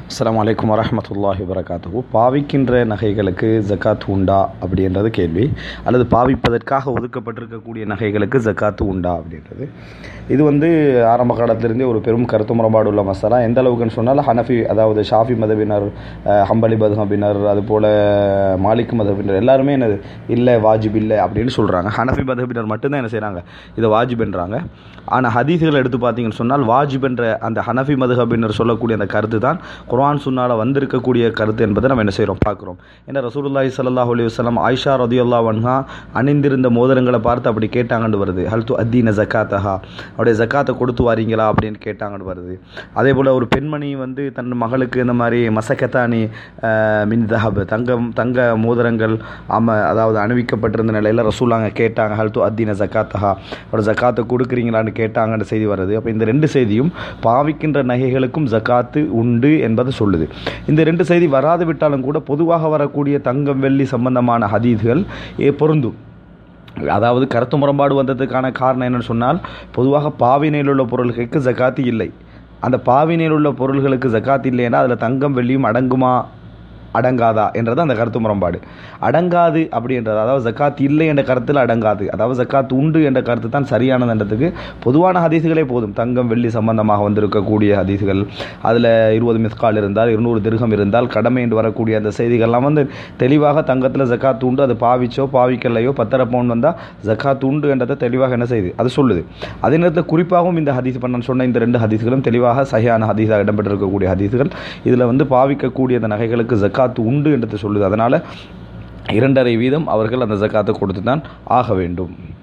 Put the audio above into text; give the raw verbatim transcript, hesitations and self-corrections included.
அஸ்ஸலாமு அலைக்கும் வரஹ்மத்துல்லாஹி வபரகாத்துஹு. பாவிக்கின்ற நகைகளுக்கு ஜக்காத் உண்டா அப்படின்றது கேள்வி, அல்லது பாவிப்பதற்காக ஒதுக்கப்பட்டிருக்கக்கூடிய நகைகளுக்கு ஜக்காத்து உண்டா அப்படின்றது. இது வந்து ஆரம்ப காலத்திலிருந்தே ஒரு பெரும் கருத்து முரண்பாடு உள்ள மசாலா. எந்த அளவுக்குன்னு சொன்னால் ஹனஃபி, அதாவது ஷாஃபி மதபினர், ஹம்பலி மதபினர், அதுபோல் மாலிக் மதபினர் எல்லாருமே என்னது இல்லை வாஜிப் இல்லை அப்படின்னு சொல்கிறாங்க. ஹனஃபி மதபினர் மட்டும்தான் என்ன செய்கிறாங்க, இதை வாஜிப்ன்றாங்க. ஆனால் ஹதீஸ்களை எடுத்து பார்த்தீங்கன்னு சொன்னால் வாஜிப் என்ற அந்த ஹனஃபி மதஹபினர் சொல்லக்கூடிய அந்த கருத்து தான் குர்ஆன் சுன்னால வந்திருக்கக்கூடிய கருத்து என்பதை நம்ம என்ன செய்கிறோம் பார்க்குறோம். ஏன்னா ரசூலுல்லாஹி ஸல்லல்லாஹு அலைஹி வஸல்லம் ஆயிஷா ரலியல்லாஹு அன்ஹா அணிந்திருந்த மோதிரங்களை பார்த்து அப்படி கேட்டாங்கன்னு வருது. ஹல் து அத்தீன ஜக்காத்தஹா, அவருடைய ஜக்காத்தை கொடுத்து வாரீங்களா அப்படின்னு கேட்டாங்கன்னு வருது. அதே போல் ஒரு பெண்மணி வந்து தன் மகளுக்கு இந்த மாதிரி மசக்கத்தானி மின் தஹப், தங்கம் தங்க மோதிரங்கள் ஆம அதாவது அணிவிக்கப்பட்டிருந்த நிலையில் ரசூலாங்க கேட்டாங்க, ஹல் து அத்தீன ஜக்காத்தஹா, அவரோட ஜக்காத்தை கொடுக்குறீங்களான்னு கேட்டாங்கன்ற செய்தி வருது. அப்போ இந்த ரெண்டு செய்தியும் பாவிக்கின்ற நகைகளுக்கும் ஜக்காத்து உண்டு என்பதை சொல்லுது. இந்த ரெண்டு செய்தி வராது விட்டாலும் கூட பொதுவாக வரக்கூடிய தங்கம் வெள்ளி சம்பந்தமான ஹதீஸ்கள் ஏ பொருந்தும். அதாவது கருத்து முரண்பாடு வந்ததுக்கான காரணம் என்னன்னு சொன்னால், பொதுவாக பாவினையில் உள்ள பொருள்களுக்கு ஜக்காத்து இல்லை. அந்த பாவினையில் உள்ள பொருள்களுக்கு ஜக்காத்து இல்லைன்னா அதில் தங்கம் வெள்ளியும் அடங்குமா அடங்காதா என்றது அந்த கருத்து முரண்பாடு. அடங்காது அப்படின்றது, அதாவது ஜக்காத் இல்லை என்ற கருத்தில் அடங்காது, அதாவது ஜக்காத் உண்டு என்ற கருத்து தான் சரியானதுன்றதுக்கு பொதுவான ஹதீஸ்களே போதும். தங்கம் வெள்ளி சம்பந்தமாக வந்திருக்கக்கூடிய ஹதீஸ்கள், அதில் இருபது மிஸ்கால் இருந்தால், இருநூறு திர்ஹம் இருந்தால் கடமை என்று வரக்கூடிய அந்த செய்திகள்லாம் வந்து தெளிவாக தங்கத்தில் ஜக்காத் உண்டு, அது பாவிச்சோ பாவிக்கலையோ பத்தரை பவுன் வந்தால் ஜக்காத் உண்டு என்றதை தெளிவாக என்ன செய்யுது அது சொல்லுது. அதே நேரத்தில் குறிப்பாகவும் இந்த ஹதீஸ் பண்ண சொன்ன இந்த ரெண்டு ஹதீஸ்களும் தெளிவாக சஹிஹான ஹதீஸாக இடம்பெற்றிருக்கக்கூடிய ஹதீஸ்கள். இதில் வந்து பாவிக்கக்கூடிய அந்த நகைகளுக்கு ஜக்காத் உண்டு என்று சொல்லுது. அதனால் இரண்டரை வீதம் அவர்கள் அந்த ஜக்காத்தை கொடுத்து தான் ஆக வேண்டும்.